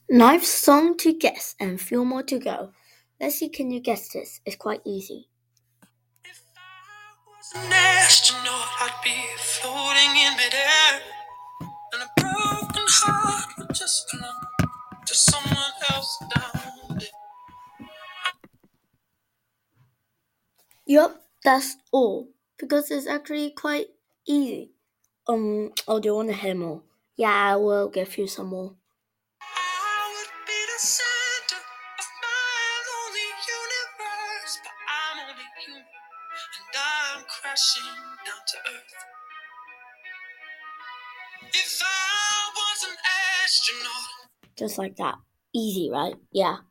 Ninth song to guess and few more to go. Let's see, can you guess this? It's quite easy. If I was an astronaut, I'd be floating in midair, and a broken heart would just belong to someone else down there. Yup, that's all. Because it's actually quite easy. Do you want to hear more? Yeah, I will give you some more. I would be the center of my lonely universe, but I'm only human, and I'm crashing down to earth. If I was an astronaut. Just like that. Easy, right? Yeah.